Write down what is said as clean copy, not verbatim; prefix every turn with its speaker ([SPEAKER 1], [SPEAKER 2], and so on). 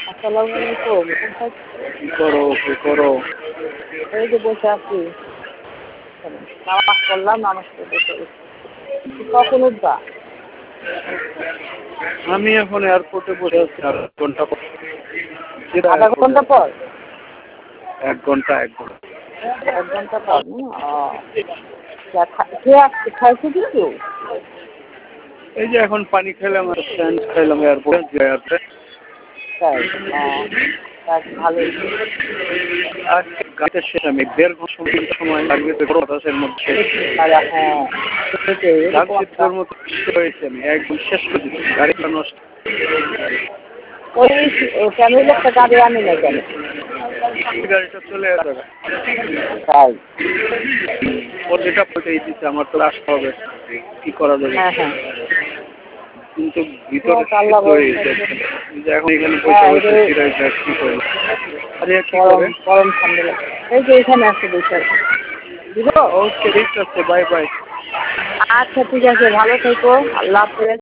[SPEAKER 1] আসসালামু আলাইকুম।
[SPEAKER 2] কি করো কি করো?
[SPEAKER 1] এই যে বসে আছি। নামাজ পড়লাম, নামাজ পড়ে বসে আছি। তুই কখন উঠবা?
[SPEAKER 2] আমি এখন এয়ারপোর্টে বসে আছি আর 1 ঘন্টা পর।
[SPEAKER 1] আধা ঘন্টা পর?
[SPEAKER 2] 1 ঘন্টা 1 ঘন্টা।
[SPEAKER 1] 1 ঘন্টা পর কে আসছে? খাইছে কিছু?
[SPEAKER 2] এই যে এখন পানি খেলাম আর স্যান্ড খাইলাম এয়ারপোর্টে।
[SPEAKER 1] তাই? ভালোই।
[SPEAKER 2] আর গাড়িতে শেষ আমি 1.5 ঘন্টা সময় লাগবে তো বাতাসের মধ্যে।
[SPEAKER 1] হ্যাঁ, সেটাই, এরকম একটা।
[SPEAKER 2] তোর মতো হয়েছে আমি একদম শেষ করে দিচ্ছি গাড়িটা নষ্ট।
[SPEAKER 1] ওই ফ্যামিলি একটা গাড়ি আনি না কেন?
[SPEAKER 2] গাড়িটা চলে যাবে।
[SPEAKER 1] তাই?
[SPEAKER 2] ও যেটা পৌঁছেই দিচ্ছে আমার তো আসতে হবে, কি করা যাবে।
[SPEAKER 1] হ্যাঁ হ্যাঁ।
[SPEAKER 2] কিন্তু ভিতরে
[SPEAKER 1] আল্লাহ
[SPEAKER 2] সিদ্ধ হয়ে যাচ্ছে। যে এখন এখানে পয়সা
[SPEAKER 1] হ্যাঁ,
[SPEAKER 2] পয়সা ফিরে যায় কি করবো। আরে কি
[SPEAKER 1] গরম
[SPEAKER 2] করে?
[SPEAKER 1] গরম ঠান্ডা লাগে। এই যে এখানে আছে বসে আছে। দিব?
[SPEAKER 2] ওকে ঠিক আছে, বাই বাই।
[SPEAKER 1] আচ্ছা ঠিক আছে, ভালো থেকো, আল্লাহ হাফেজ।